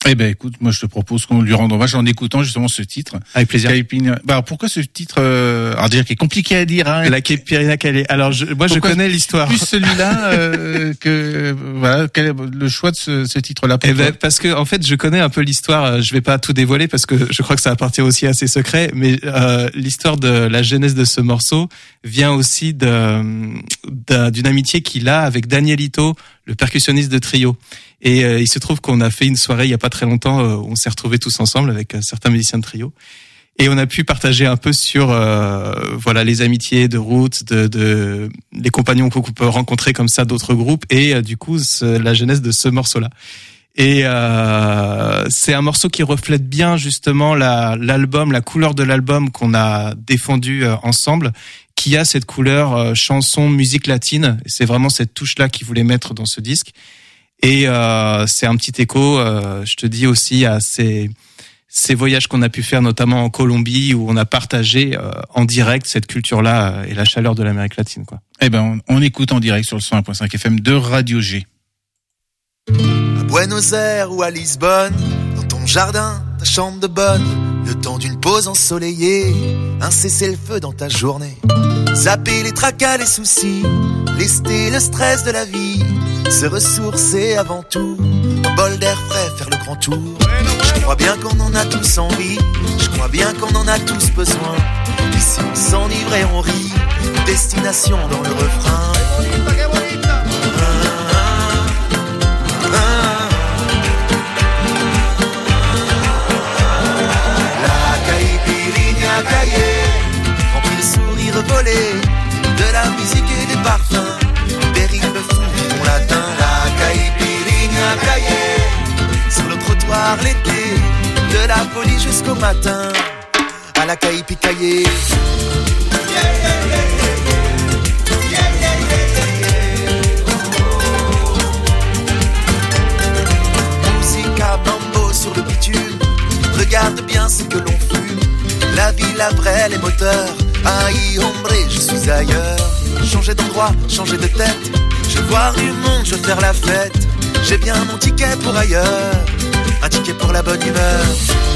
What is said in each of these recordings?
Eh ben écoute, moi je te propose qu'on lui rende hommage en écoutant justement ce titre. Avec plaisir. Caipirinha. Bah pourquoi ce titre alors déjà qui est compliqué à dire hein. La Caipirinha Calais. Alors je connais l'histoire. Plus celui-là que voilà, quel est le choix de ce titre-là pour toi? Parce que en fait je connais un peu l'histoire. Je vais pas tout dévoiler parce que je crois que ça appartient aussi à ses secrets. Mais l'histoire de la genèse de ce morceau vient aussi d'une amitié qu'il a avec Danielito, le percussionniste de Trio. Et il se trouve qu'on a fait une soirée il y a pas très longtemps où on s'est retrouvés tous ensemble avec certains musiciens de Trio. Et on a pu partager un peu sur voilà les amitiés de route, de les compagnons qu'on peut rencontrer comme ça d'autres groupes et du coup la genèse de ce morceau-là. Et c'est un morceau qui reflète bien justement l'album, la couleur de l'album qu'on a défendu ensemble, qui a cette couleur chanson, musique latine. Et c'est vraiment cette touche-là qu'il voulait mettre dans ce disque. Et c'est un petit écho, je te dis aussi à ces voyages qu'on a pu faire, notamment en Colombie, où on a partagé en direct cette culture-là et la chaleur de l'Amérique latine, quoi. Eh ben, on écoute en direct sur le 101.5 FM de Radio G. À Buenos Aires ou à Lisbonne, dans ton jardin, ta chambre de bonne, le temps d'une pause ensoleillée, un cessez-le-feu dans ta journée. Zapper les tracas, les soucis, lester le stress de la vie, se ressourcer avant tout, un bol d'air frais, faire le grand tour. Je crois bien qu'on en a tous envie, je crois bien qu'on en a tous besoin. Ici on s'enivre et on rit, destination dans le refrain. La caipirinha Calais, remplie de sourires volés, de la musique et des parfums, des rythmes fous qui vont latin. La caipirinha Calais, sur le trottoir l'été, de la folie jusqu'au matin, à la Caipi Calais. Musica mambo sur le bitume, regarde bien ce que l'on fume. La ville après les moteurs, aïe hombre, je suis ailleurs. Changer d'endroit, changer de tête, je veux voir du monde, je veux faire la fête. J'ai bien mon ticket pour ailleurs, un ticket pour la bonne humeur.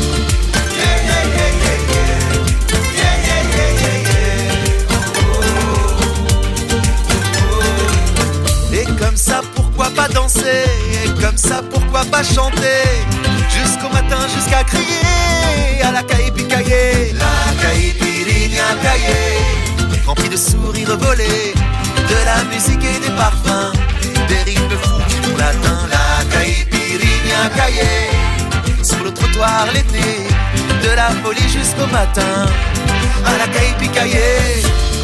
Et comme ça, pourquoi pas danser? Et comme ça, pourquoi pas chanter? Jusqu'au matin, jusqu'à crier à la Caipi Calais. La caipirinha Calais, remplie de sourires volés, de la musique et des parfums, des rythmes fous qui font latin. La caipirinha Calais, sur le trottoir l'été, de la folie jusqu'au matin, à la Caipi Calais.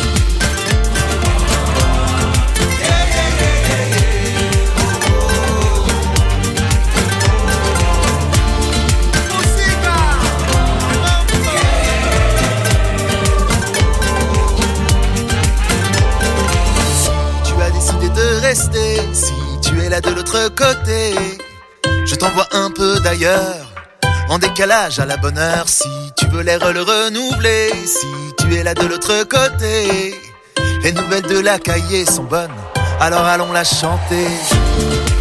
Si tu es là de l'autre côté, je t'envoie un peu d'ailleurs, en décalage à la bonne heure. Si tu veux l'air le renouveler, si tu es là de l'autre côté, les nouvelles de la Cahier sont bonnes, alors allons la chanter.